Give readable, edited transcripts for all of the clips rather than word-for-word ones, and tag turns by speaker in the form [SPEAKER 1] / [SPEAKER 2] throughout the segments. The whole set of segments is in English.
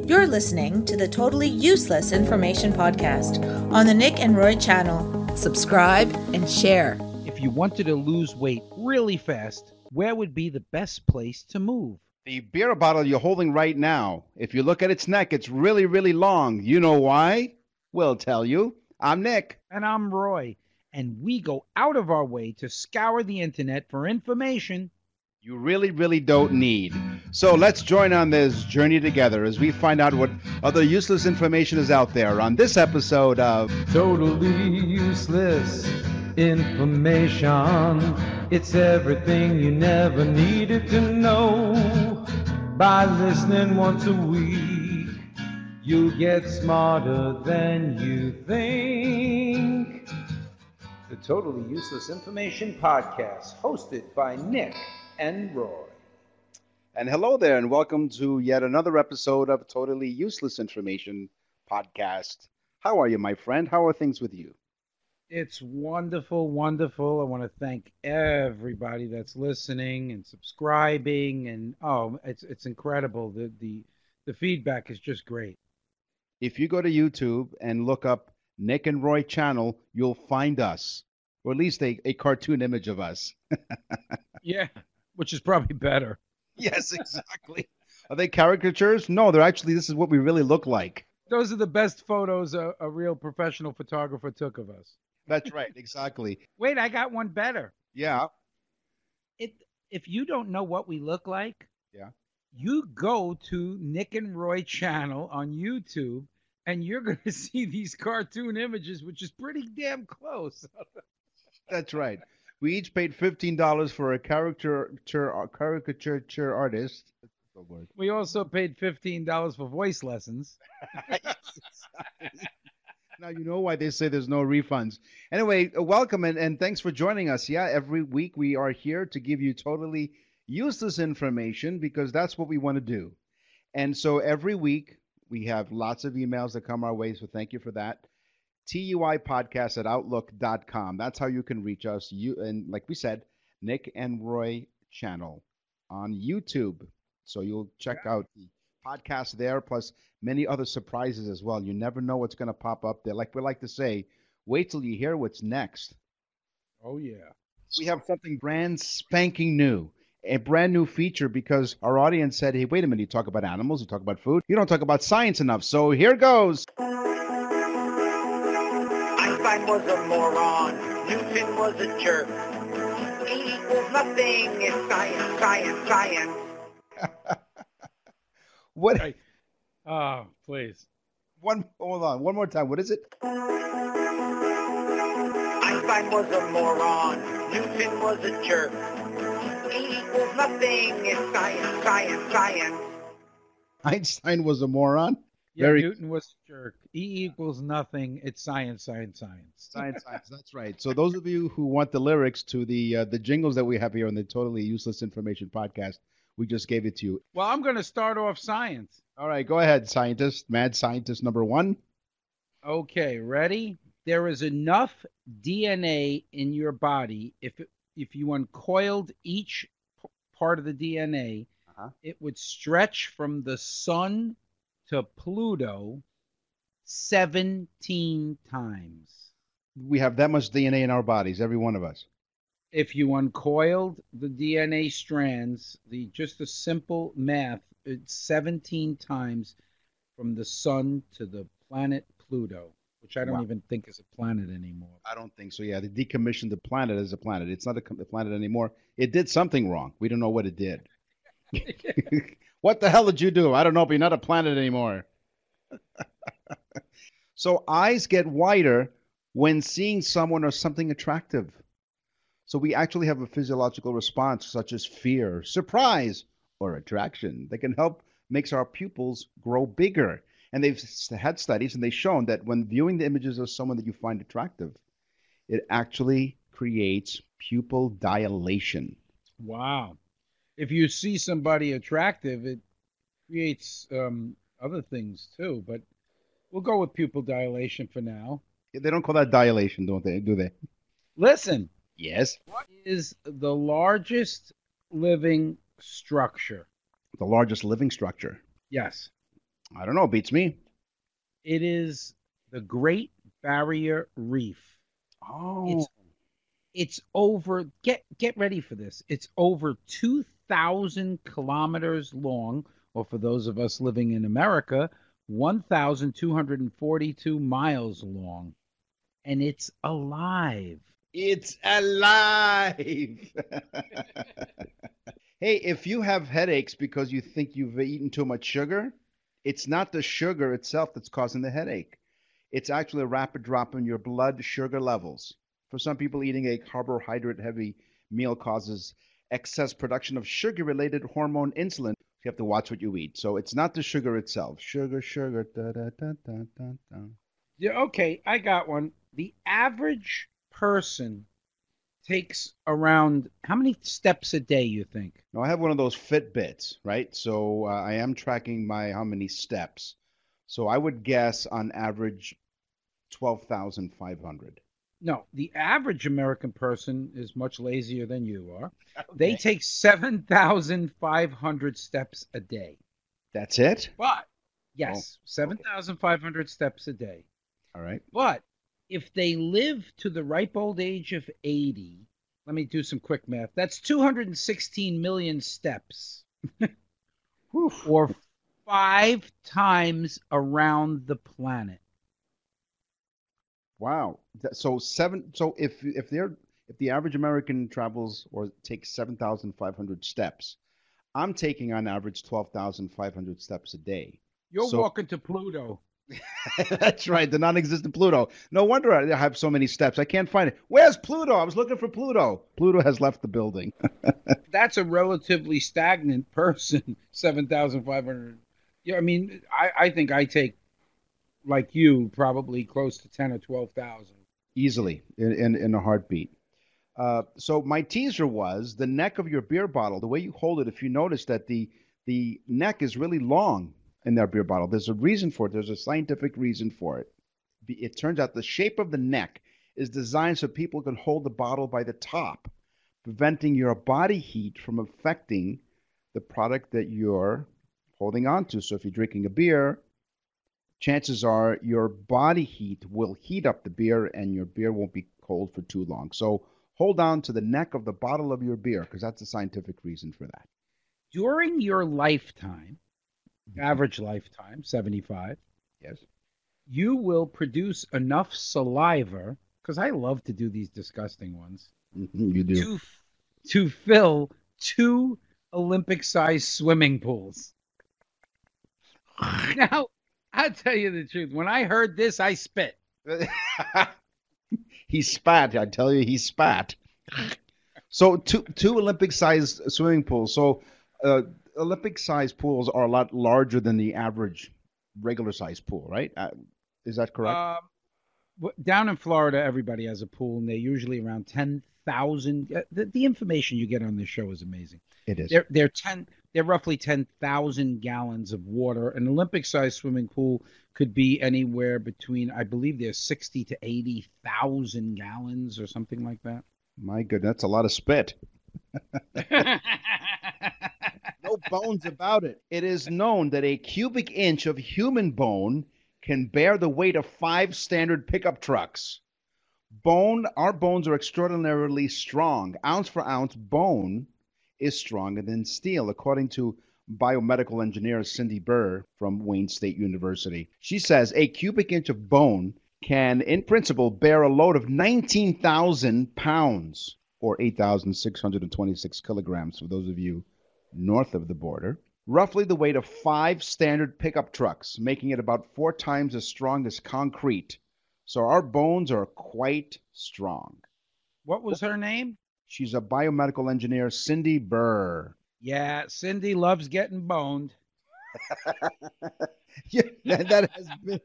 [SPEAKER 1] You're listening to the Totally Useless Information Podcast on the Nick and Roy channel. Subscribe and share.
[SPEAKER 2] If you wanted to lose weight really fast, where would be the best place to move?
[SPEAKER 3] The beer bottle you're holding right now, if you look at its neck, it's really, really long. You know why? We'll tell you. I'm Nick.
[SPEAKER 2] And I'm Roy. And we go out of our way to scour the internet for information
[SPEAKER 3] You really, really don't need. So let's join on this journey together as we find out what other useless information is out there on this episode of
[SPEAKER 4] Totally Useless Information. It's everything you never needed to know. By listening once a week, you'll get smarter than you think. The Totally Useless Information Podcast, hosted by Nick and Roy.
[SPEAKER 3] And hello there, and welcome to yet another episode of Totally Useless Information Podcast. How are you, my friend? How are things with you?
[SPEAKER 2] It's wonderful, wonderful. I want to thank everybody that's listening and subscribing, and it's incredible. The feedback is just great.
[SPEAKER 3] If you go to YouTube and look up Nick and Roy channel, you'll find us, or at least a cartoon image of us.
[SPEAKER 2] Yeah, which is probably better.
[SPEAKER 3] Yes, exactly. Are they caricatures? No, they're actually, this is what we really look like.
[SPEAKER 2] Those are the best photos a real professional photographer took of us.
[SPEAKER 3] That's right, exactly.
[SPEAKER 2] Wait, I got one better.
[SPEAKER 3] Yeah.
[SPEAKER 2] If you don't know what we look like,
[SPEAKER 3] Yeah.
[SPEAKER 2] you go to Nick and Roy channel on YouTube, and you're going to see these cartoon images, which is pretty damn close.
[SPEAKER 3] That's right. We each paid $15 for a caricature artist.
[SPEAKER 2] We also paid $15 for voice lessons.
[SPEAKER 3] Now you know why they say there's no refunds. Anyway, welcome and thanks for joining us. Yeah, every week we are here to give you totally useless information because that's what we want to do. And so every week we have lots of emails that come our way, so thank you for that. TUIpodcast@outlook.com. That's how you can reach us. And like we said, Nick and Roy channel on YouTube. So you'll check out the podcast there, plus many other surprises as well. You never know what's going to pop up there. Like we like to say, wait till you hear what's next.
[SPEAKER 2] Oh, yeah.
[SPEAKER 3] We have something brand spanking new. A brand new feature because our audience said, hey, wait a minute, you talk about animals, you talk about food, you don't talk about science enough. So here goes.
[SPEAKER 5] Einstein was a moron. Newton was a jerk. E equals nothing. It's science, science, science.
[SPEAKER 3] What?
[SPEAKER 2] Right. Oh, please.
[SPEAKER 3] Hold on. One more time. What is it?
[SPEAKER 5] Einstein was a moron. Newton was a jerk. E equals nothing. It's science, science, science.
[SPEAKER 3] Einstein was a moron?
[SPEAKER 2] Yeah, Newton was a jerk. E equals nothing. It's science, science, science.
[SPEAKER 3] Science. That's right. So those of you who want the lyrics to the jingles that we have here on the Totally Useless Information Podcast, we just gave it to you.
[SPEAKER 2] Well, I'm going to start off science.
[SPEAKER 3] All right, go ahead, scientist. Mad scientist number one.
[SPEAKER 2] Okay, ready? There is enough DNA in your body. If you uncoiled each part of the DNA, it would stretch from the sun to Pluto 17 times.
[SPEAKER 3] We have that much DNA in our bodies, every one of us.
[SPEAKER 2] If you uncoiled the DNA strands, just a simple math, it's 17 times from the sun to the planet Pluto, which I don't even think is a planet anymore.
[SPEAKER 3] I don't think so. Yeah, they decommissioned the planet as a planet. It's not a planet anymore. It did something wrong. We don't know what it did. What the hell did you do? I don't know, but you're not a planet anymore. So eyes get wider when seeing someone or something attractive. So we actually have a physiological response such as fear, surprise, or attraction that can help makes our pupils grow bigger. And they've had studies and they've shown that when viewing the images of someone that you find attractive, it actually creates pupil dilation.
[SPEAKER 2] Wow. If you see somebody attractive, it creates other things too, but we'll go with pupil dilation for now.
[SPEAKER 3] They don't call that dilation, don't they? Do they?
[SPEAKER 2] Listen.
[SPEAKER 3] Yes.
[SPEAKER 2] What is the largest living structure?
[SPEAKER 3] The largest living structure?
[SPEAKER 2] Yes.
[SPEAKER 3] I don't know. Beats me.
[SPEAKER 2] It is the Great Barrier Reef.
[SPEAKER 3] Oh.
[SPEAKER 2] It's over, get ready for this. It's over 2,000 kilometers long, or for those of us living in America, 1,242 miles long. And it's alive.
[SPEAKER 3] It's alive. Hey, if you have headaches because you think you've eaten too much sugar, it's not the sugar itself that's causing the headache. It's actually a rapid drop in your blood sugar levels. For some people, eating a carbohydrate-heavy meal causes excess production of sugar-related hormone insulin. You have to watch what you eat. So it's not the sugar itself. Sugar, da, da, da, da, da, da.
[SPEAKER 2] Yeah, okay, I got one. The average person takes around how many steps a day, you think?
[SPEAKER 3] Now, I have one of those Fitbits, right? So I am tracking how many steps. So I would guess on average 12,500.
[SPEAKER 2] No, the average American person is much lazier than you are.
[SPEAKER 3] Okay.
[SPEAKER 2] They take 7,500 steps a day.
[SPEAKER 3] That's it?
[SPEAKER 2] But, yes, 7,500 steps a day.
[SPEAKER 3] All right.
[SPEAKER 2] But if they live to the ripe old age of 80, let me do some quick math. That's 216 million steps. Or 5 times around the planet.
[SPEAKER 3] Wow. So if the average American travels or takes 7,500 steps, I'm taking on average 12,500 steps a day.
[SPEAKER 2] You're walking to Pluto.
[SPEAKER 3] That's right, the non-existent Pluto. No wonder I have so many steps. I can't find it. Where's Pluto? I was looking for Pluto. Pluto has left the building.
[SPEAKER 2] That's a relatively stagnant person, 7,500. Yeah, I mean, I think I take, like you, probably close to 10 or 12,000.
[SPEAKER 3] Easily, in a heartbeat. So my teaser was the neck of your beer bottle, the way you hold it. If you notice that the neck is really long in that beer bottle, there's a reason for it. There's a scientific reason for it. It turns out the shape of the neck is designed so people can hold the bottle by the top, preventing your body heat from affecting the product that you're holding on to. So if you're drinking a beer, chances are your body heat will heat up the beer and your beer won't be cold for too long. So hold on to the neck of the bottle of your beer because that's the scientific reason for that.
[SPEAKER 2] During your lifetime, average lifetime, 75,
[SPEAKER 3] yes,
[SPEAKER 2] you will produce enough saliva, because I love to do these disgusting ones,
[SPEAKER 3] you do,
[SPEAKER 2] to fill 2 Olympic-sized swimming pools. Now, I'll tell you the truth. When I heard this, I spit.
[SPEAKER 3] He spat. I tell you, he spat. So two Olympic-sized swimming pools. So Olympic-sized pools are a lot larger than the average regular-sized pool, right? Is that correct?
[SPEAKER 2] Down in Florida, everybody has a pool, and they're usually around 10,000. The information you get on this show is amazing.
[SPEAKER 3] It is.
[SPEAKER 2] They're roughly 10,000 gallons of water. An Olympic-sized swimming pool could be anywhere between, I believe, there's 60 to 80,000 gallons or something like that.
[SPEAKER 3] My goodness, that's a lot of spit. No bones about it. It is known that a cubic inch of human bone can bear the weight of 5 standard pickup trucks. Our bones are extraordinarily strong. Ounce for ounce, bone is stronger than steel, according to biomedical engineer Cindy Burr from Wayne State University. She says a cubic inch of bone can, in principle, bear a load of 19,000 pounds, or 8,626 kilograms, for those of you north of the border, roughly the weight of 5 standard pickup trucks, making it about 4 times as strong as concrete. So our bones are quite strong.
[SPEAKER 2] What was her name?
[SPEAKER 3] She's a biomedical engineer, Cindy Burr.
[SPEAKER 2] Yeah, Cindy loves getting boned.
[SPEAKER 3] Yeah, that has been.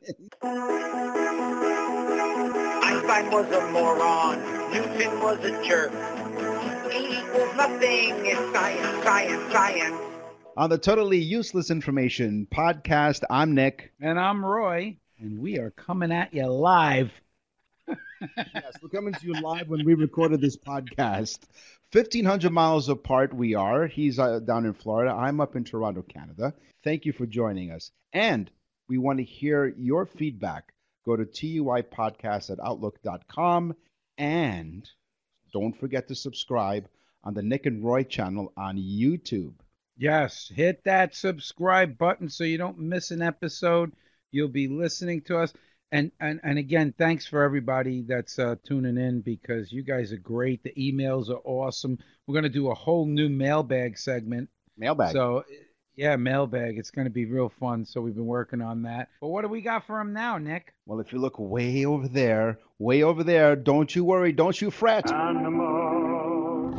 [SPEAKER 5] Einstein was a moron. Newton was a jerk. E equals nothing. It's science, science, science.
[SPEAKER 3] On the Totally Useless Information podcast, I'm Nick.
[SPEAKER 2] And I'm Roy. And we are coming at you live.
[SPEAKER 3] Yes, we're coming to you live when we recorded this podcast 1,500 miles apart we are. He's down in Florida. I'm up in Toronto, Canada. Thank you for joining us. And we want to hear your feedback. Go to tuipodcast@outlook.com. And don't forget to subscribe on the Nick and Roy channel on YouTube.
[SPEAKER 2] Yes, hit that subscribe button so you don't miss an episode. You'll be listening to us. And again, thanks for everybody that's tuning in, because you guys are great. The emails are awesome. We're going to do a whole new mailbag segment.
[SPEAKER 3] Mailbag.
[SPEAKER 2] So, yeah, mailbag. It's going to be real fun. So we've been working on that. But what do we got for him now, Nick?
[SPEAKER 3] Well, if you look way over there, don't you worry, don't you fret.
[SPEAKER 6] Animal,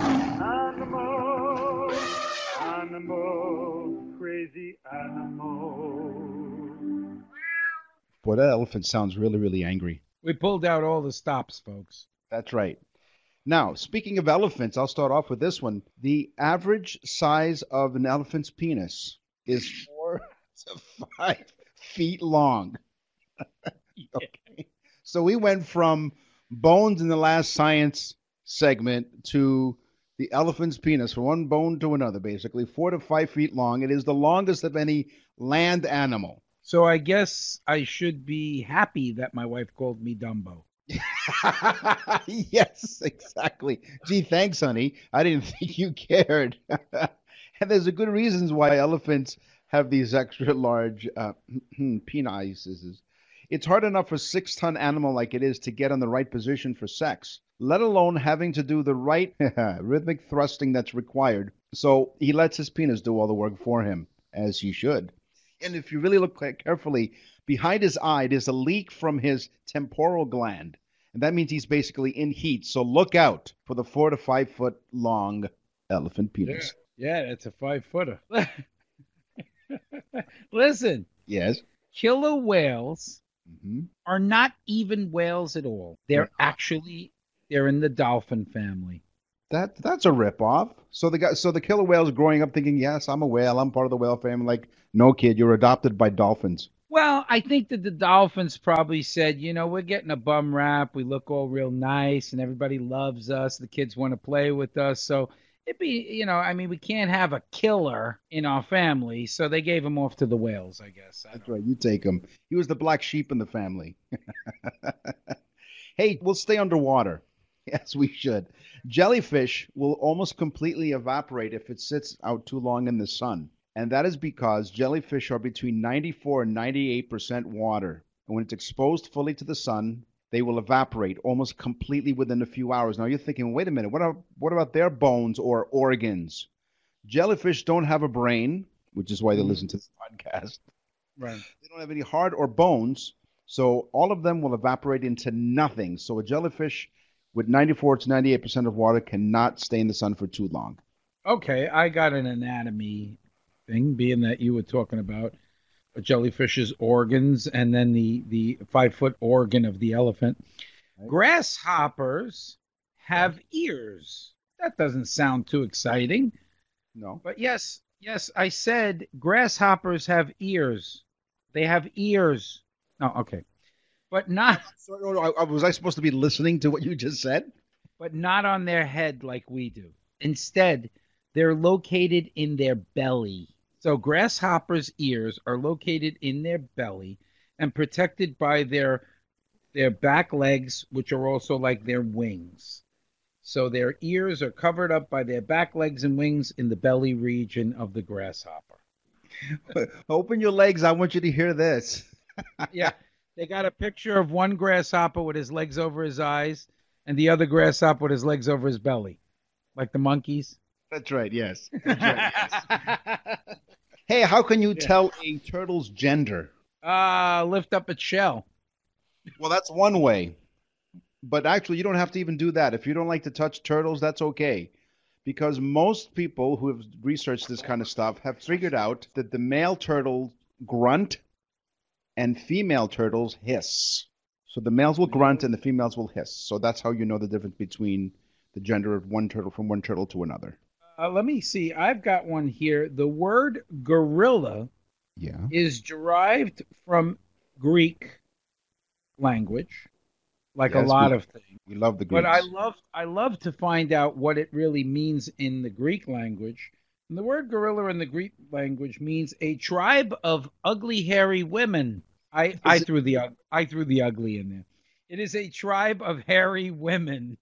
[SPEAKER 6] crazy animal.
[SPEAKER 3] Boy, that elephant sounds really, really angry.
[SPEAKER 2] We pulled out all the stops, folks.
[SPEAKER 3] That's right. Now, speaking of elephants, I'll start off with this one. The average size of an elephant's penis is 4 to 5 feet long. Okay. So we went from bones in the last science segment to the elephant's penis, from one bone to another, basically, 4 to 5 feet long. It is the longest of any land animal.
[SPEAKER 2] So I guess I should be happy that my wife called me Dumbo.
[SPEAKER 3] Yes, exactly. Gee, thanks, honey. I didn't think you cared. And there's a good reasons why elephants have these extra large penises. It's hard enough for a 6-ton animal like it is to get in the right position for sex, let alone having to do the right rhythmic thrusting that's required. So he lets his penis do all the work for him, as he should. And if you really look carefully, behind his eye, there's a leak from his temporal gland. And that means he's basically in heat. So look out for the 4 to 5 foot long elephant penis.
[SPEAKER 2] Yeah, that's a 5-footer. Listen.
[SPEAKER 3] Yes.
[SPEAKER 2] Killer whales are not even whales at all. They're in the dolphin family.
[SPEAKER 3] That's a ripoff. So the killer whale's growing up thinking, yes, I'm a whale. I'm part of the whale family. Like, no, kid, you're adopted by dolphins.
[SPEAKER 2] Well, I think that the dolphins probably said, we're getting a bum rap. We look all real nice, and everybody loves us. The kids want to play with us. So it'd be, we can't have a killer in our family. So they gave him off to the whales, I guess.
[SPEAKER 3] That's right. You take him. He was the black sheep in the family. Hey, we'll stay underwater. Yes, we should. Jellyfish will almost completely evaporate if it sits out too long in the sun. And that is because jellyfish are between 94 and 98% water. And when it's exposed fully to the sun, they will evaporate almost completely within a few hours. Now you're thinking, wait a minute, what about their bones or organs? Jellyfish don't have a brain, which is why they listen to this podcast.
[SPEAKER 2] Right.
[SPEAKER 3] They don't have any heart or bones, so all of them will evaporate into nothing. So a jellyfish with 94 to 98% of water cannot stay in the sun for too long.
[SPEAKER 2] Okay, I got an anatomy thing, being that you were talking about a jellyfish's organs and then the 5-foot organ of the elephant. Right. Grasshoppers have ears. That doesn't sound too exciting.
[SPEAKER 3] No.
[SPEAKER 2] But yes, I said grasshoppers have ears. They have ears. Oh, okay. But not...
[SPEAKER 3] Was I supposed to be listening to what you just said?
[SPEAKER 2] But not on their head like we do. Instead, they're located in their belly. So grasshoppers' ears are located in their belly and protected by their back legs, which are also like their wings. So their ears are covered up by their back legs and wings in the belly region of the grasshopper.
[SPEAKER 3] Open your legs. I want you to hear this.
[SPEAKER 2] Yeah. They got a picture of one grasshopper with his legs over his eyes and the other grasshopper with his legs over his belly. Like the monkeys.
[SPEAKER 3] That's right, yes. That's right, yes. Hey, how can you tell a turtle's gender?
[SPEAKER 2] Lift up its shell.
[SPEAKER 3] Well, that's one way. But actually, you don't have to even do that. If you don't like to touch turtles, that's okay. Because most people who have researched this kind of stuff have figured out that the male turtles grunt and female turtles hiss. So the males will grunt and the females will hiss. So that's how you know the difference between the gender of one turtle from one turtle to another.
[SPEAKER 2] Let me see. I've got one here. The word gorilla is derived from Greek language, like
[SPEAKER 3] Yes,
[SPEAKER 2] a lot
[SPEAKER 3] we-
[SPEAKER 2] of things.
[SPEAKER 3] We love the
[SPEAKER 2] But
[SPEAKER 3] Greeks.
[SPEAKER 2] I love to find out what it really means in the Greek language. And the word gorilla in the Greek language means a tribe of ugly, hairy women. I threw the ugly in there. It is a tribe of hairy women.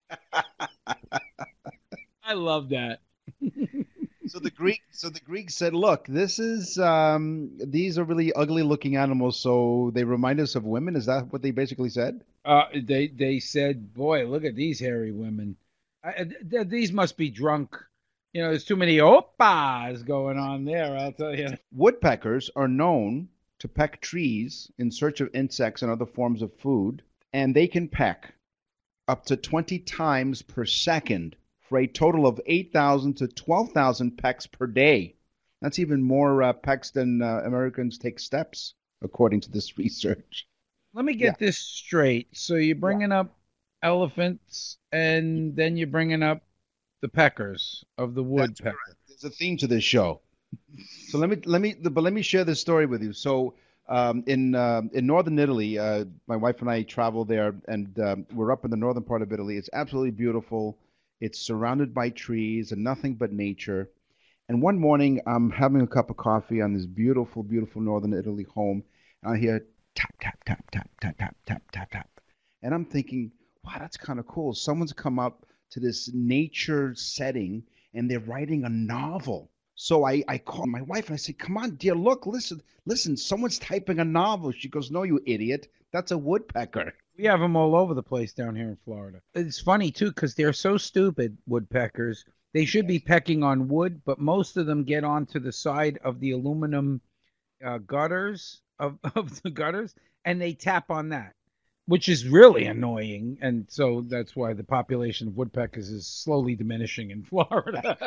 [SPEAKER 2] I love that.
[SPEAKER 3] So the Greeks said, "Look, this is these are really ugly-looking animals, so they remind us of women." Is that what they basically said?
[SPEAKER 2] They said, "Boy, look at these hairy women. These must be drunk. You know, there's too many oppas going on there. I'll tell you."
[SPEAKER 3] Woodpeckers are known to peck trees in search of insects and other forms of food, and they can peck up to 20 times per second for a total of 8,000 to 12,000 pecks per day. That's even more pecks than Americans take steps, according to this research.
[SPEAKER 2] Let me get this straight. So you're bringing up elephants, and then you're bringing up the peckers of the woodpecker.
[SPEAKER 3] There's a theme to this show. So let me share this story with you. So in northern Italy, my wife and I travel there, and we're up in the northern part of Italy. It's absolutely beautiful. It's surrounded by trees and nothing but nature. And one morning, I'm having a cup of coffee on this beautiful, beautiful northern Italy home, and I hear tap, tap, tap, tap, tap, tap, tap, tap, tap. And I'm thinking, wow, that's kind of cool. Someone's come up to this nature setting, and they're writing a novel. So I call my wife and I say, "Come on, dear, look, listen, someone's typing a novel." She goes, "No, you idiot. That's a woodpecker."
[SPEAKER 2] We have them all over the place down here in Florida. It's funny, too, because they're so stupid, woodpeckers. They should be pecking on wood, but most of them get onto the side of the aluminum gutters, of the gutters, and they tap on that, which is really annoying. And so that's why the population of woodpeckers is slowly diminishing in Florida.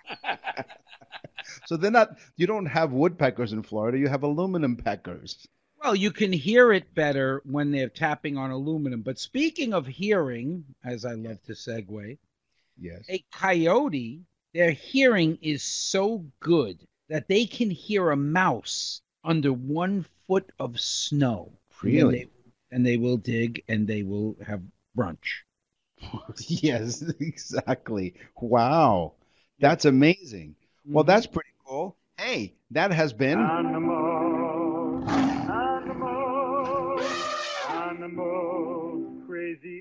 [SPEAKER 3] So you don't have woodpeckers in Florida, you have aluminum peckers.
[SPEAKER 2] Well, you can hear it better when they're tapping on aluminum. But speaking of hearing, as I love to segue,
[SPEAKER 3] Yes.
[SPEAKER 2] a coyote, their hearing is so good that they can hear a mouse under 1 foot of snow.
[SPEAKER 3] Really?
[SPEAKER 2] And they will dig and they will have brunch.
[SPEAKER 3] Yes, exactly. Wow. That's amazing. Well, that's pretty cool. Hey, that has been
[SPEAKER 6] Animals, animals, animals, crazy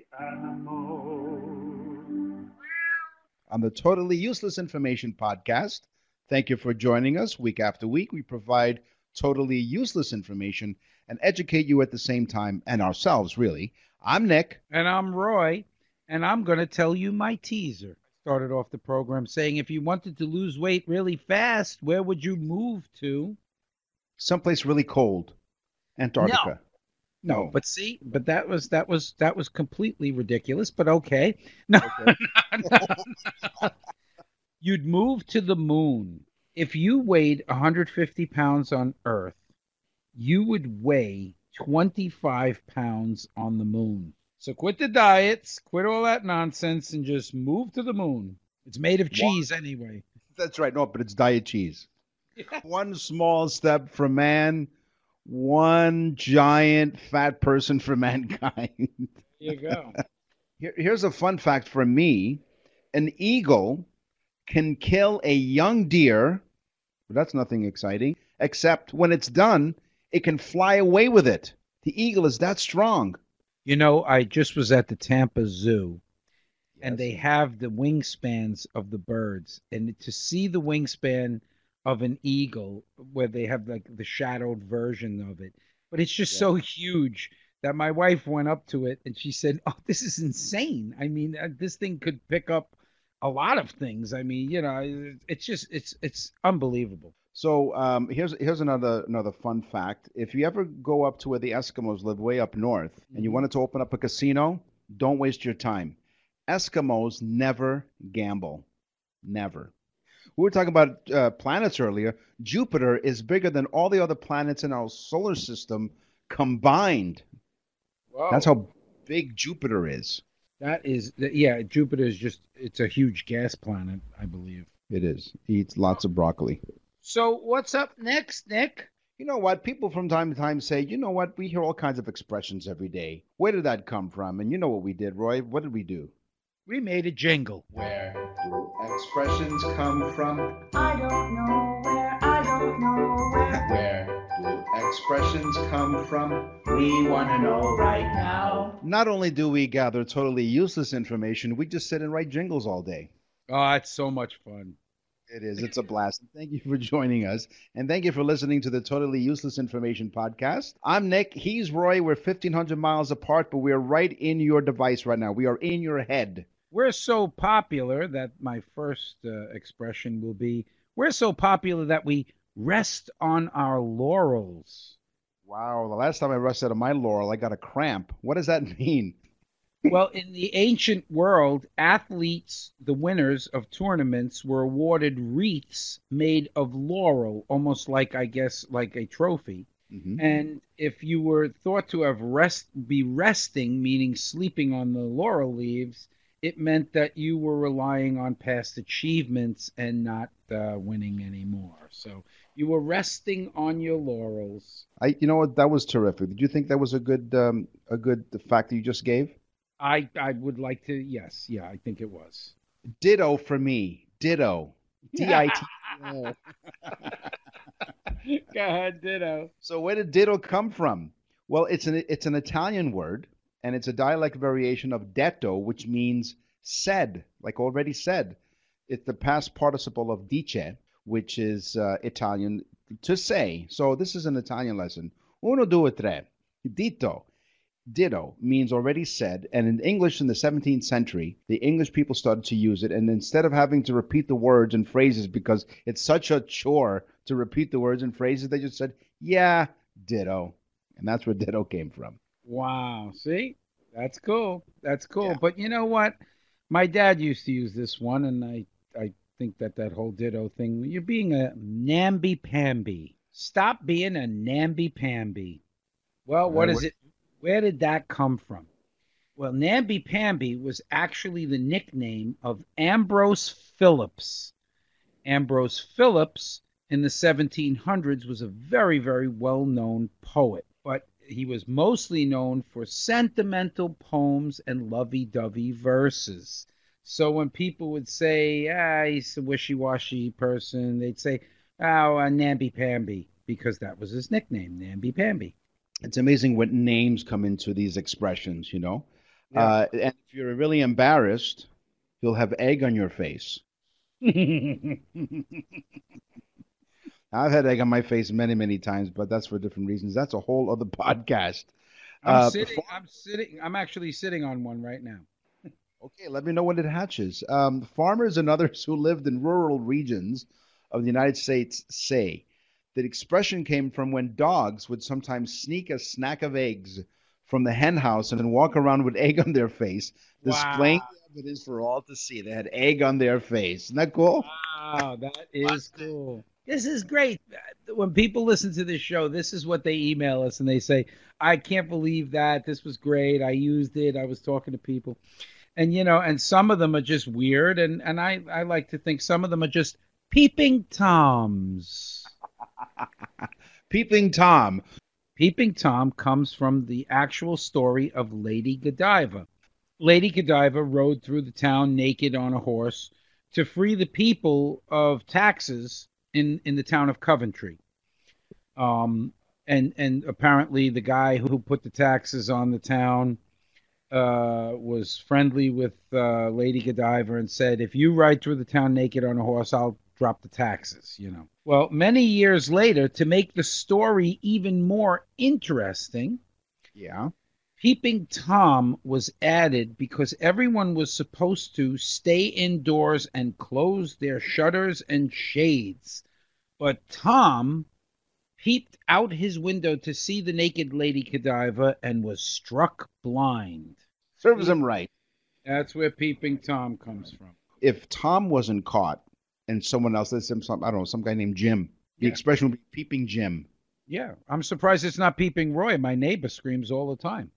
[SPEAKER 6] animals.
[SPEAKER 3] on the Totally Useless Information Podcast. Thank you for joining us week after week. We provide totally useless information and educate you at the same time, and ourselves, really. I'm Nick.
[SPEAKER 2] And I'm Roy, and I'm going to tell you my teaser. Started off the program saying if you wanted to lose weight really fast, where would you move to?
[SPEAKER 3] Someplace really cold. Antarctica.
[SPEAKER 2] No, but see, but that was completely ridiculous, but okay. No. No. You'd move to the moon. If you weighed 150 pounds on Earth, you would weigh 25 pounds on the moon. So quit the diets, quit all that nonsense, and just move to the moon. It's made of cheese anyway.
[SPEAKER 3] That's right. No, but it's diet cheese. One small step for man, one giant fat person for mankind.
[SPEAKER 2] There you go.
[SPEAKER 3] Here's a fun fact for me. An eagle can kill a young deer. That's nothing exciting, except when it's done, it can fly away with it. The eagle is that strong.
[SPEAKER 2] You know, I just was at the Tampa Zoo, and they have the wingspans of the birds. And to see the wingspan of an eagle, where they have like the shadowed version of it, but it's just so huge that my wife went up to it and she said, "Oh, this is insane. I mean, this thing could pick up a lot of things. I mean, you know, it's unbelievable."
[SPEAKER 3] So here's another fun fact. If you ever go up to where the Eskimos live, way up north, and you wanted to open up a casino, don't waste your time. Eskimos never gamble. Never. We were talking about planets earlier. Jupiter is bigger than all the other planets in our solar system combined.
[SPEAKER 2] Wow.
[SPEAKER 3] That's how big Jupiter is.
[SPEAKER 2] That is, yeah, Jupiter is it's a huge gas planet, I believe.
[SPEAKER 3] It is. He eats lots of broccoli.
[SPEAKER 2] So what's up next, Nick?
[SPEAKER 3] You know what? People from time to time say, you know what? We hear all kinds of expressions every day. Where did that come from? And you know what we did, Roy? What did we do?
[SPEAKER 2] We made a jingle.
[SPEAKER 3] Where do expressions come from?
[SPEAKER 7] I don't know where, I don't know where.
[SPEAKER 3] Where do expressions come from?
[SPEAKER 7] We want to know right now.
[SPEAKER 3] Not only do we gather totally useless information, we just sit and write jingles all day.
[SPEAKER 2] Oh, it's so much fun.
[SPEAKER 3] It is. It's a blast. Thank you for joining us. And thank you for listening to the Totally Useless Information Podcast. I'm Nick. He's Roy. We're 1,500 miles apart, but we're right in your device right now. We are in your head.
[SPEAKER 2] We're so popular that my first expression will be, we're so popular that we rest on our laurels.
[SPEAKER 3] Wow. The last time I rested on my laurel, I got a cramp. What does that mean?
[SPEAKER 2] Well, in the ancient world, athletes, the winners of tournaments, were awarded wreaths made of laurel, almost like, I guess, like a trophy.
[SPEAKER 3] Mm-hmm.
[SPEAKER 2] And if you were thought to have be resting, meaning sleeping on the laurel leaves, it meant that you were relying on past achievements and not winning anymore. So you were resting on your laurels.
[SPEAKER 3] You know what? That was terrific. Did you think that was a good fact that you just gave?
[SPEAKER 2] I would like to, yes. Yeah, I think it was.
[SPEAKER 3] Ditto for me. Ditto. D-I-T-O.
[SPEAKER 2] Go ahead, ditto.
[SPEAKER 3] So where did ditto come from? Well, it's an Italian word, and it's a dialect variation of detto, which means said, like already said. It's the past participle of dice, which is Italian to say. So this is an Italian lesson. Uno, due, tre. Ditto. Ditto means already said, and in English in the 17th century, the English people started to use it, and instead of having to repeat the words and phrases because it's such a chore to repeat the words and phrases, they just said, yeah, ditto. And that's where ditto came from.
[SPEAKER 2] Wow. See? That's cool. That's cool.
[SPEAKER 3] Yeah.
[SPEAKER 2] But you know what? My dad used to use this one, and I think that whole ditto thing, you're being a namby-pamby. Stop being a namby-pamby. Well, what is it? Where did that come from? Well, namby-pamby was actually the nickname of Ambrose Phillips. Ambrose Phillips in the 1700s was a very, very well-known poet, but he was mostly known for sentimental poems and lovey-dovey verses. So when people would say, he's a wishy-washy person, they'd say, a namby-pamby, because that was his nickname, namby-pamby.
[SPEAKER 3] It's amazing what names come into these expressions, you know.
[SPEAKER 2] Yeah.
[SPEAKER 3] And if you're really embarrassed, you'll have egg on your face. I've had egg on my face many, many times, but that's for different reasons. That's a whole other podcast.
[SPEAKER 2] I'm actually sitting on one right now.
[SPEAKER 3] Okay, let me know when it hatches. Farmers and others who lived in rural regions of the United States say the expression came from when dogs would sometimes sneak a snack of eggs from the hen house and then walk around with egg on their face, displaying the evidence for all to see. They had egg on their face. Isn't that cool?
[SPEAKER 2] Wow, that is cool. This is great. When people listen to this show, this is what they email us, and they say, I can't believe that. This was great. I used it. I was talking to people. And, and some of them are just weird, and I like to think some of them are just peeping Toms.
[SPEAKER 3] Peeping Tom.
[SPEAKER 2] Peeping Tom comes from the actual story of Lady Godiva. Lady Godiva rode through the town naked on a horse to free the people of taxes in the town of Coventry. And apparently the guy who put the taxes on the town was friendly with Lady Godiva and said, if you ride through the town naked on a horse, I'll drop the taxes, Well, many years later, to make the story even more interesting, Peeping Tom was added because everyone was supposed to stay indoors and close their shutters and shades. But Tom peeped out his window to see the naked Lady Godiva and was struck blind.
[SPEAKER 3] Serves him right.
[SPEAKER 2] That's where Peeping Tom comes from.
[SPEAKER 3] If Tom wasn't caught and someone else, let's say some guy named Jim, the expression would be Peeping Jim.
[SPEAKER 2] Yeah, I'm surprised it's not Peeping Roy. My neighbor screams all the time.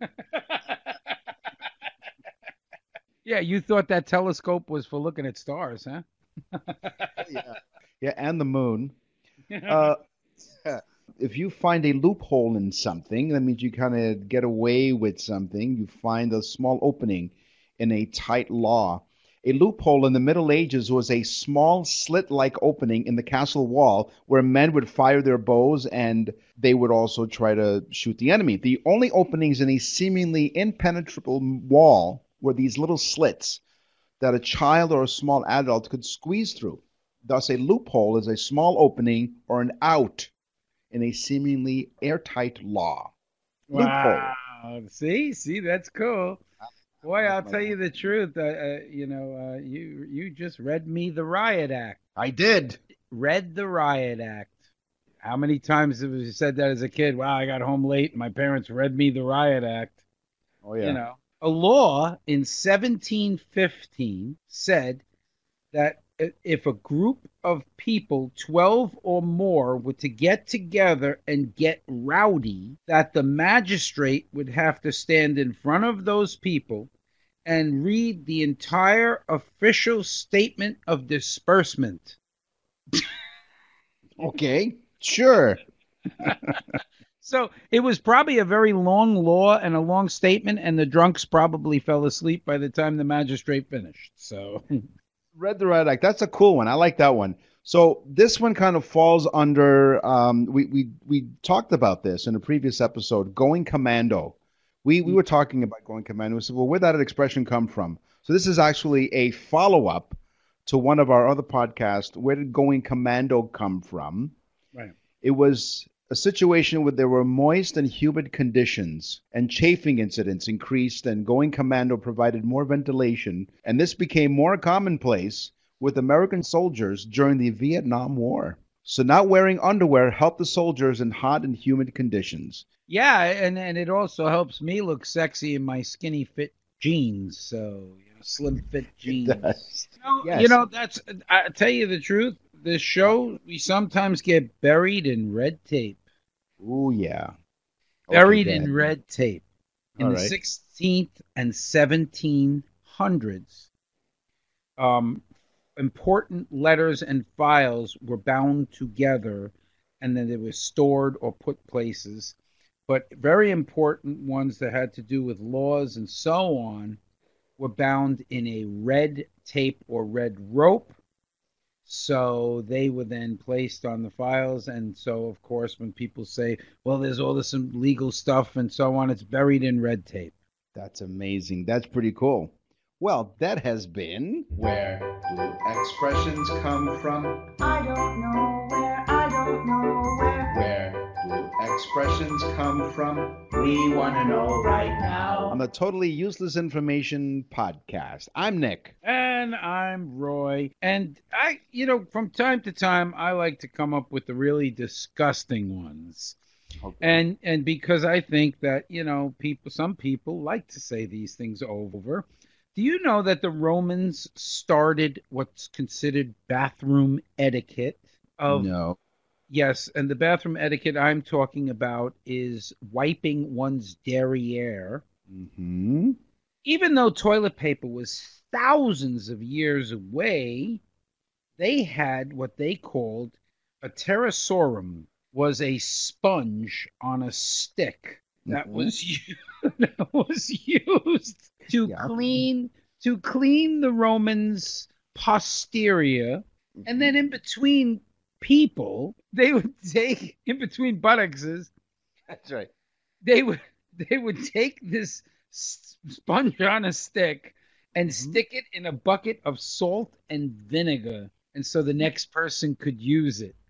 [SPEAKER 2] Yeah, you thought that telescope was for looking at stars, huh?
[SPEAKER 3] Yeah, and the moon. if you find a loophole in something, that means you kind of get away with something. You find a small opening in a tight law. A loophole in the Middle Ages was a small slit-like opening in the castle wall where men would fire their bows and they would also try to shoot the enemy. The only openings in a seemingly impenetrable wall were these little slits that a child or a small adult could squeeze through. Thus, a loophole is a small opening or an out in a seemingly airtight law.
[SPEAKER 2] Wow. See, that's cool. Boy, I'll tell you the truth. You just read me the Riot Act.
[SPEAKER 3] I did.
[SPEAKER 2] Read the Riot Act. How many times have you said that as a kid? Wow, I got home late and my parents read me the Riot Act.
[SPEAKER 3] Oh, yeah.
[SPEAKER 2] A law in 1715 said that if a group of people, 12 or more, were to get together and get rowdy, that the magistrate would have to stand in front of those people and read the entire official statement of disbursement.
[SPEAKER 3] Okay, sure.
[SPEAKER 2] So it was probably a very long law and a long statement, and the drunks probably fell asleep by the time the magistrate finished. So...
[SPEAKER 3] Read the Riot Act. That's a cool one. I like that one. So this one kind of falls under. We talked about this in a previous episode. Going commando. We were talking about going commando. We said, well, where did that expression come from? So this is actually a follow-up to one of our other podcasts. Where did going commando come from?
[SPEAKER 2] Right.
[SPEAKER 3] It was a situation where there were moist and humid conditions, and chafing incidents increased, and going commando provided more ventilation, and this became more commonplace with American soldiers during the Vietnam War. So not wearing underwear helped the soldiers in hot and humid conditions.
[SPEAKER 2] Yeah, and it also helps me look sexy in my skinny fit jeans, so slim fit jeans.
[SPEAKER 3] Yes.
[SPEAKER 2] That's, I tell you the truth, this show, we sometimes get buried in red tape.
[SPEAKER 3] Oh, yeah.
[SPEAKER 2] Buried in red tape. In
[SPEAKER 3] All
[SPEAKER 2] the
[SPEAKER 3] right.
[SPEAKER 2] 16th and 1700s, important letters and files were bound together, and then they were stored or put places. But very important ones that had to do with laws and so on were bound in a red tape or red rope. So they were then placed on the files. And so, of course, when people say, well, there's all this legal stuff and so on, it's buried in red tape.
[SPEAKER 3] That's amazing. That's pretty cool. Well, that has been Where Do Expressions Come From?
[SPEAKER 7] I don't know where, I don't know where.
[SPEAKER 3] Where do expressions come from?
[SPEAKER 7] We want to know right now.
[SPEAKER 3] On the Totally Useless Information Podcast. I'm Nick.
[SPEAKER 2] And I'm Roy. And I, from time to time, I like to come up with the really disgusting ones.
[SPEAKER 3] Okay.
[SPEAKER 2] And because I think that, some people like to say these things over. Do you know that the Romans started what's considered bathroom etiquette?
[SPEAKER 3] No.
[SPEAKER 2] Yes, and the bathroom etiquette I'm talking about is wiping one's derriere.
[SPEAKER 3] Mm-hmm.
[SPEAKER 2] Even though toilet paper was thousands of years away, they had what they called a pterosaurus, was a sponge on a stick that was used to clean the Romans' posterior, and then in between people, they would take in between buttocks.
[SPEAKER 3] That's right.
[SPEAKER 2] They would take this sponge on a stick and stick it in a bucket of salt and vinegar, and so the next person could use it.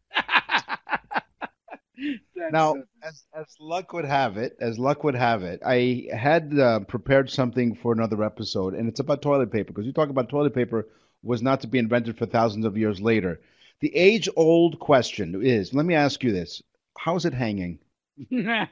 [SPEAKER 3] Now, as luck would have it, I had prepared something for another episode, and it's about toilet paper, because you talk about toilet paper was not to be invented for thousands of years later. The age-old question is, let me ask you this. How's it hanging? Are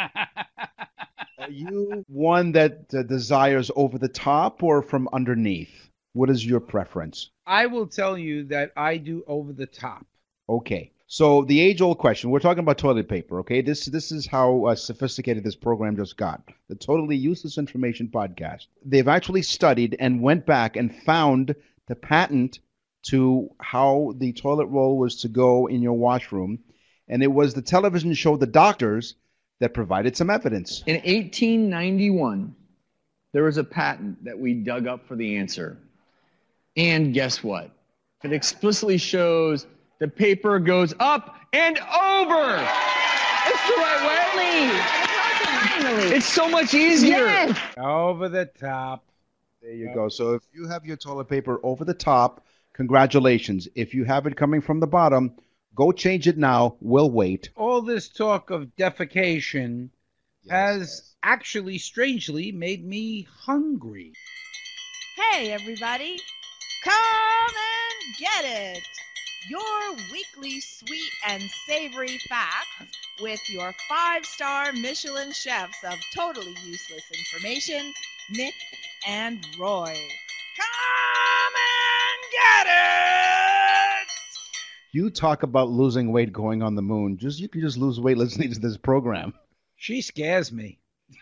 [SPEAKER 3] you one that desires over the top or from underneath? What is your preference?
[SPEAKER 2] I will tell you that I do over the top.
[SPEAKER 3] Okay. So the age-old question, we're talking about toilet paper, okay? This is how sophisticated this program just got. The Totally Useless Information Podcast. They've actually studied and went back and found the patent to how the toilet roll was to go in your washroom. And it was the television show The Doctors that provided some evidence.
[SPEAKER 8] In 1891, there was a patent that we dug up for the answer. And guess what? It explicitly shows the paper goes up and over. It's the right way. It's so much easier.
[SPEAKER 7] Yes.
[SPEAKER 2] Over the top.
[SPEAKER 3] There you go. So if you have your toilet paper over the top, congratulations. If you have it coming from the bottom, go change it now. We'll wait.
[SPEAKER 2] All this talk of defecation has actually, strangely, made me hungry.
[SPEAKER 1] Hey, everybody, come and get it. Your weekly sweet and savory facts with your 5-star Michelin chefs of totally useless information, Nick and Roy. Come and get it!
[SPEAKER 3] You talk about losing weight going on the moon. You can just lose weight listening to this program.
[SPEAKER 2] She scares me.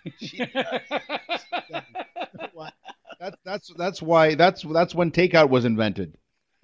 [SPEAKER 3] That's when takeout was invented.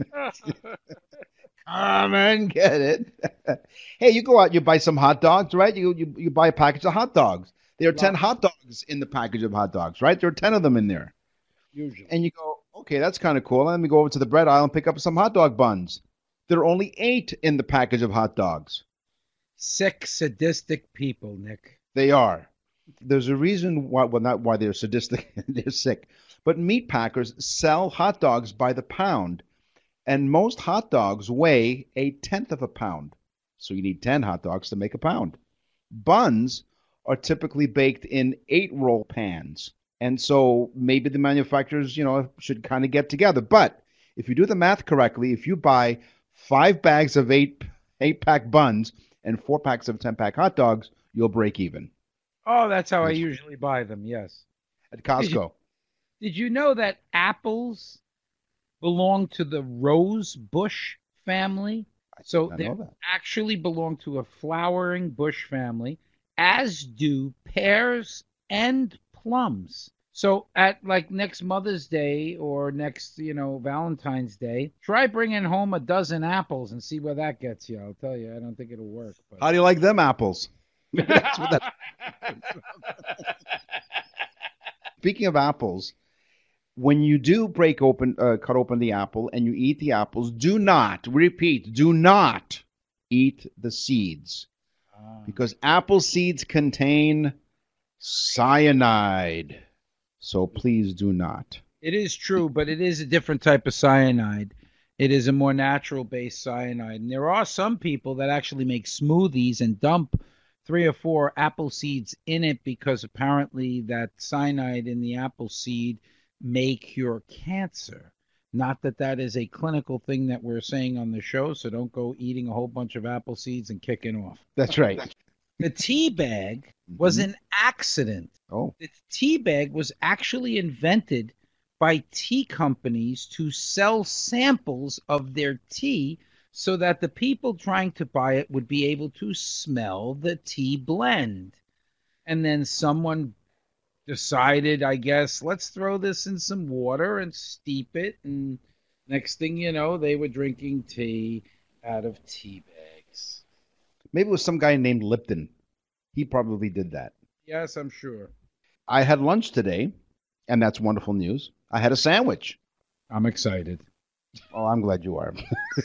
[SPEAKER 3] Come and get it. Hey, you go out, you buy some hot dogs, right? You buy a package of hot dogs. There are 10 hot dogs in the package of hot dogs, right? There are 10 of them in there.
[SPEAKER 2] Usually.
[SPEAKER 3] And you go, okay, that's kind of cool. Let me go over to the bread aisle and pick up some hot dog buns. There are only 8 in the package of hot dogs.
[SPEAKER 2] Sick, sadistic people, Nick.
[SPEAKER 3] They are. There's a reason why, well, not why they're sadistic, they're sick. But meat packers sell hot dogs by the pound. And most hot dogs weigh 1/10 of a pound. So you need 10 hot dogs to make a pound. Buns are typically baked in 8-roll pans. And so maybe the manufacturers, should kind of get together. But if you do the math correctly, if you buy 5 bags of 8-pack buns and 4 packs of 10-pack hot dogs, you'll break even.
[SPEAKER 2] Oh, that's how I usually buy them, yes.
[SPEAKER 3] At Costco.
[SPEAKER 2] Did you know that apples belong to the rose bush family? So they actually belong to a flowering bush family, as do pears and plums. So at like next Mother's Day or next, Valentine's Day, try bringing home a dozen apples and see where that gets you. I'll tell you, I don't think it'll work. But...
[SPEAKER 3] How do you like them apples? Speaking of apples, when you do cut open the apple and you eat the apples, do not eat the seeds. Because apple seeds contain cyanide. So please do not.
[SPEAKER 2] It is true, but it is a different type of cyanide. It is a more natural-based cyanide. And there are some people that actually make smoothies and dump 3 or 4 apple seeds in it because apparently that cyanide in the apple seed may cure cancer. Not that that is a clinical thing that we're saying on the show, so don't go eating a whole bunch of apple seeds and kicking off.
[SPEAKER 3] That's right.
[SPEAKER 2] The tea bag was an accident.
[SPEAKER 3] Oh.
[SPEAKER 2] The tea bag was actually invented by tea companies to sell samples of their tea so that the people trying to buy it would be able to smell the tea blend. And then someone decided, I guess, let's throw this in some water and steep it. And next thing you know, they were drinking tea out of tea bags.
[SPEAKER 3] Maybe it was some guy named Lipton. He probably did that.
[SPEAKER 2] Yes, I'm sure.
[SPEAKER 3] I had lunch today, and that's wonderful news. I had a sandwich.
[SPEAKER 2] I'm excited.
[SPEAKER 3] Oh, I'm glad you are.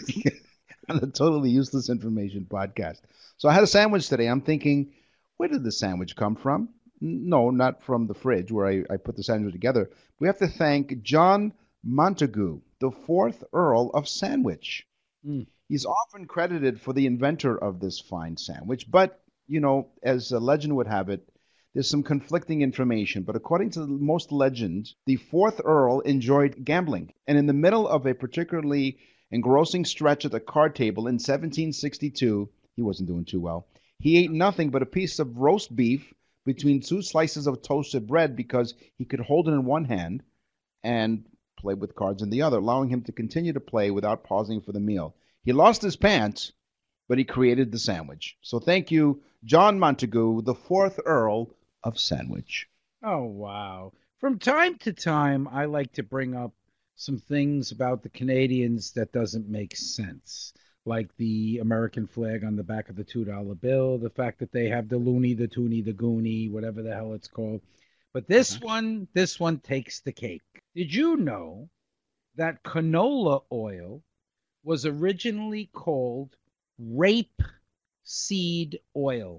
[SPEAKER 3] On the Totally Useless Information podcast. So I had a sandwich today. I'm thinking, where did the sandwich come from? No, not from the fridge where I put the sandwich together. We have to thank John Montagu, the 4th Earl of Sandwich. He's often credited for the inventor of this fine sandwich, but, as a legend would have it, there's some conflicting information. But according to most legends, the 4th Earl enjoyed gambling. And in the middle of a particularly engrossing stretch at the card table in 1762, he wasn't doing too well. He ate nothing but a piece of roast beef between 2 slices of toasted bread because he could hold it in one hand and play with cards in the other, allowing him to continue to play without pausing for the meal. He lost his pants, but he created the sandwich. So thank you, John Montagu, the 4th Earl of Sandwich.
[SPEAKER 2] Oh, wow. From time to time, I like to bring up some things about the Canadians that doesn't make sense. like the American flag on the back of the $2 bill, the fact that they have the loony, the toonie, the goonie, whatever the hell it's called. But this one takes the cake. Did you know that canola oil was originally called rapeseed oil?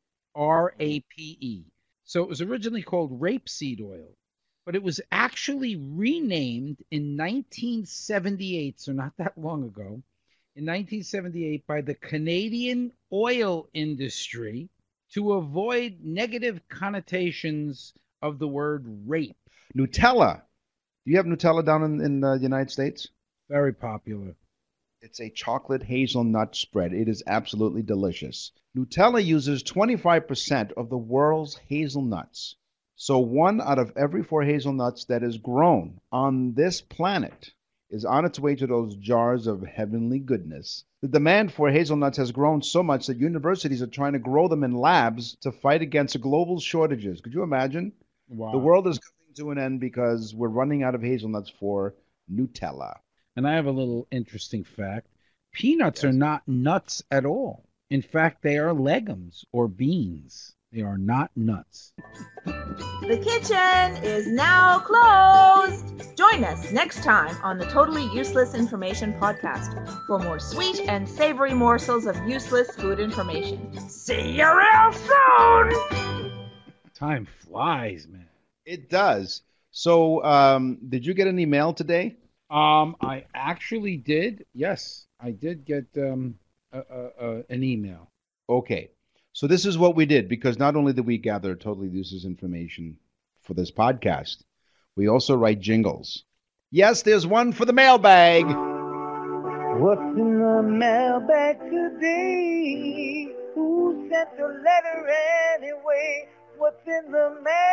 [SPEAKER 2] RAPE. So it was originally called rapeseed oil, but it was actually renamed in 1978, so not that long ago, in 1978 by the Canadian oil industry to avoid negative connotations of the word rape.
[SPEAKER 3] Nutella. Do you have Nutella down in the United States?
[SPEAKER 2] Very popular.
[SPEAKER 3] It's a chocolate hazelnut spread. It is absolutely delicious. Nutella uses 25% of the world's hazelnuts. So 1 out of every 4 hazelnuts that is grown on this planet is on its way to those jars of heavenly goodness. The demand for hazelnuts has grown so much that universities are trying to grow them in labs to fight against global shortages. Could you imagine?
[SPEAKER 2] Wow.
[SPEAKER 3] The world is coming to an end because we're running out of hazelnuts for Nutella.
[SPEAKER 2] And I have a little interesting fact. Peanuts are not nuts at all. In fact, they are legumes or beans. They are not nuts.
[SPEAKER 1] The kitchen is now closed. Join us next time on the Totally Useless Information Podcast for more sweet and savory morsels of useless food information. See you real soon!
[SPEAKER 2] Time flies, man.
[SPEAKER 3] It does. So, did you get any mail today?
[SPEAKER 2] I actually did. Yes, I did get an email.
[SPEAKER 3] Okay. So this is what we did, because not only did we gather totally useless information for this podcast, we also write jingles. Yes, there's one for the mailbag.
[SPEAKER 6] What's in the mailbag today? Who sent the letter anyway? What's in the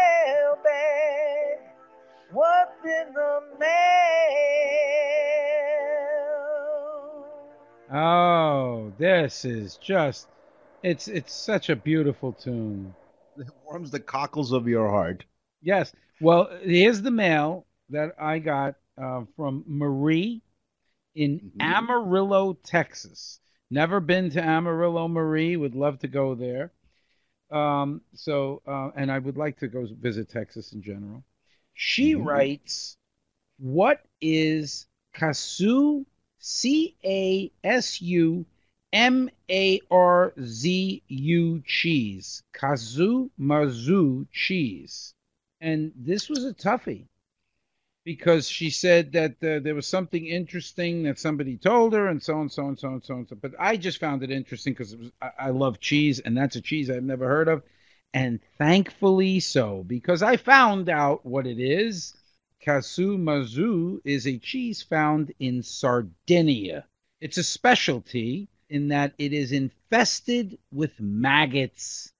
[SPEAKER 6] mailbag? What's in the mail?
[SPEAKER 2] Oh, this is just, it's such a beautiful tune.
[SPEAKER 3] It warms the cockles of your heart.
[SPEAKER 2] Yes. Well, here's the mail that I got from Marie in Amarillo, Texas. Never been to Amarillo, Marie. Would love to go there. And I would like to go visit Texas in general. She writes, what is Casu, CASUMARZU cheese? Casu Marzu cheese. And this was a toughie because she said that there was something interesting that somebody told her and so on, so on, so on, so on. But I just found it interesting because I love cheese, and that's a cheese I've never heard of. And thankfully so, because I found out what it is. Casu Marzu is a cheese found in Sardinia. It's a specialty in that it is infested with maggots.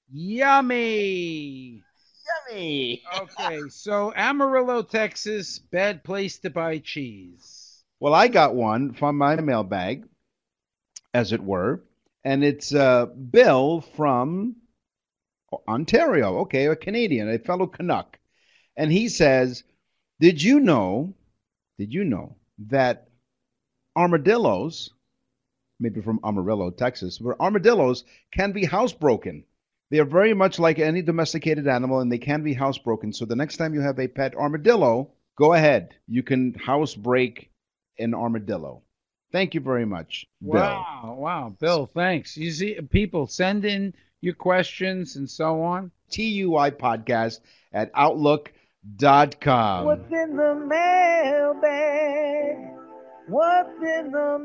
[SPEAKER 2] Yummy!
[SPEAKER 3] Yummy!
[SPEAKER 2] Okay, so Amarillo, Texas, bad place to buy cheese.
[SPEAKER 3] Well, I got one from my mailbag, as it were, and it's Bill from Ontario. Okay, a Canadian, a fellow Canuck. And he says, Did you know that armadillos, maybe from Amarillo, Texas, where armadillos can be housebroken? They are very much like any domesticated animal, and they can be housebroken. So the next time you have a pet armadillo, go ahead. You can housebreak an armadillo. Thank you very much, Bill.
[SPEAKER 2] Wow, Bill, thanks. You see, people, send in your questions and so on.
[SPEAKER 3] TUI podcast at outlook.com.
[SPEAKER 6] What's in the mailbag? What's in the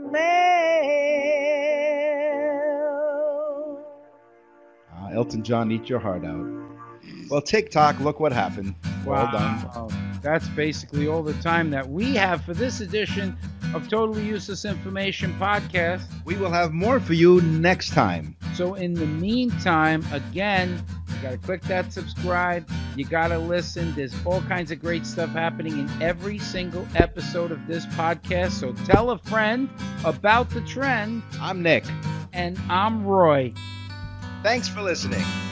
[SPEAKER 6] mail?
[SPEAKER 3] Elton John, eat your heart out. Well, TikTok, look what happened. Well done.
[SPEAKER 2] That's basically all the time that we have for this edition of Totally Useless Information Podcast.
[SPEAKER 3] We will have more for you next time.
[SPEAKER 2] So in the meantime, again, you got to click that subscribe. You got to listen. There's all kinds of great stuff happening in every single episode of this podcast. So tell a friend about the trend.
[SPEAKER 3] I'm Nick.
[SPEAKER 2] And I'm Roy.
[SPEAKER 3] Thanks for listening.